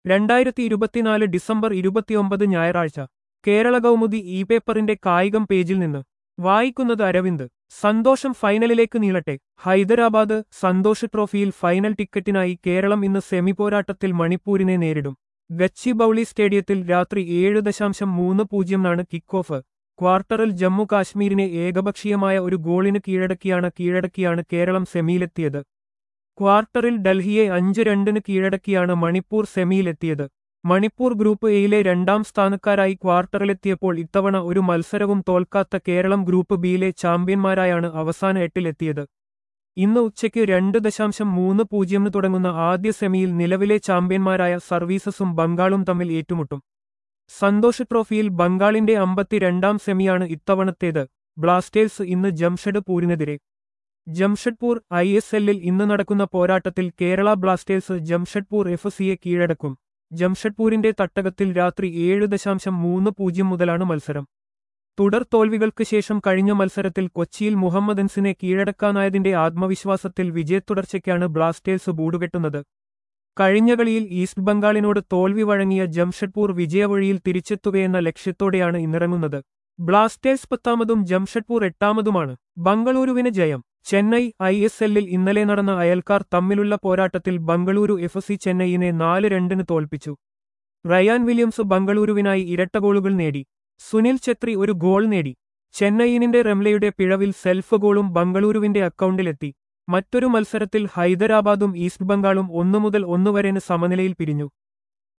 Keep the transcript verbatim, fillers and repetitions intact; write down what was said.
രണ്ടായിരത്തി ഇരുപത്തിനാല് ഡിസംബർ ഇരുപത്തിയൊമ്പത് ഞായറാഴ്ച കേരള കൗമുദി ഇ പേപ്പറിന്റെ കായികം പേജിൽ നിന്ന് വായിക്കുന്നത് അരവിന്ദ്. സന്തോഷം ഫൈനലിലേക്ക് നീളട്ടെ. ഹൈദരാബാദ് സന്തോഷ് ട്രോഫിയിൽ ഫൈനൽ ടിക്കറ്റിനായി കേരളം ഇന്ന് സെമി പോരാട്ടത്തിൽ മണിപ്പൂരിനെ നേരിടും. ഗച്ചിബൌളി സ്റ്റേഡിയത്തിൽ രാത്രി ഏഴ് ദശാംശം മൂന്ന് പൂജ്യംനാണ് കിക്ക് ഓഫ്. ക്വാർട്ടറിൽ ജമ്മു കാശ്മീരിനെ ഏകപക്ഷീയമായ ഒരു ഗോളിന് കീഴടക്കിയാണ് കീഴടക്കിയാണ് കേരളം സെമിയിലെത്തിയത്. ക്വാർട്ടറിൽ ഡൽഹിയെ അഞ്ച് രണ്ടിന് കീഴടക്കിയാണ് മണിപ്പൂർ സെമിയിലെത്തിയത്. മണിപ്പൂർ ഗ്രൂപ്പ് എയിലെ രണ്ടാം സ്ഥാനക്കാരായി ക്വാർട്ടറിലെത്തിയപ്പോൾ ഇത്തവണ ഒരു മത്സരവും തോൽക്കാത്ത കേരളം ഗ്രൂപ്പ് ബിയിലെ ചാമ്പ്യന്മാരായാണ് അവസാന എട്ടിലെത്തിയത്. ഇന്ന് ഉച്ചയ്ക്ക് രണ്ട് ദശാംശം മൂന്ന് പൂജ്യമിന് തുടങ്ങുന്ന ആദ്യ സെമിയിൽ നിലവിലെ ചാമ്പ്യന്മാരായ സർവീസസും ബംഗാളും തമ്മിൽ ഏറ്റുമുട്ടും. സന്തോഷ് ട്രോഫിയിൽ ബംഗാളിന്റെ അമ്പത്തിരണ്ടാം സെമിയാണ് ഇത്തവണത്തേത്. ബ്ലാസ്റ്റേഴ്സ് ഇന്ന് ജംഷഡ്പൂരിനെതിരെ. ജംഷഡ്പൂർ ഐ എസ് എല്ലിൽ ഇന്ന് നടക്കുന്ന പോരാട്ടത്തിൽ കേരള ബ്ലാസ്റ്റേഴ്സ് ജംഷഡ്പൂർ എഫ് സിയെ കീഴടക്കും. ജംഷഡ്പൂരിന്റെ തട്ടകത്തിൽ രാത്രി ഏഴ് ദശാംശം മൂന്ന് പൂജ്യം മുതലാണ് മത്സരം. തുടർ തോൽവികൾക്ക് ശേഷം കഴിഞ്ഞ മത്സരത്തിൽ കൊച്ചിയിൽ മുഹമ്മദൻസിനെ കീഴടക്കാനായതിന്റെ ആത്മവിശ്വാസത്തിൽ വിജയത്തുടർച്ചയ്ക്കാണ് ബ്ലാസ്റ്റേഴ്സ് ബൂടുകെട്ടുന്നത്. കഴിഞ്ഞ കളിയിൽ ഈസ്റ്റ് ബംഗാളിനോട് തോൽവി വഴങ്ങിയ ജംഷഡ്പൂർ വിജയവഴിയിൽ തിരിച്ചെത്തുകയെന്ന ലക്ഷ്യത്തോടെയാണ് ഇന്നിറങ്ങുന്നത്. ബ്ലാസ്റ്റേഴ്സ് പത്താമതും ജംഷഡ്പൂർ എട്ടാമതുമാണ്. ബംഗളൂരുവിന് ജയം. ചെന്നൈ ഐ എസ് എല്ലിൽ ഇന്നലെ നടന്ന അയൽക്കാർ തമ്മിലുള്ള പോരാട്ടത്തിൽ ബംഗളൂരു എഫ് സി ചെന്നൈയിനെ നാല് രണ്ടിന് തോൽപ്പിച്ചു. റയാൻ വില്യംസ് ബംഗളൂരുവിനായി ഇരട്ട ഗോളുകൾ നേടി. സുനിൽ ഛത്രി ഒരു ഗോൾ നേടി. ചെന്നൈയിനിന്റെ റെംലയുടെ പിഴവിൽ സെൽഫ് ഗോളും ബംഗളൂരുവിന്റെ അക്കൗണ്ടിലെത്തി. മറ്റൊരു മത്സരത്തിൽ ഹൈദരാബാദും ഈസ്റ്റ് ബംഗാളും ഒന്നു മുതൽ ഒന്നു വരെന് സമനിലയിൽ പിരിഞ്ഞു.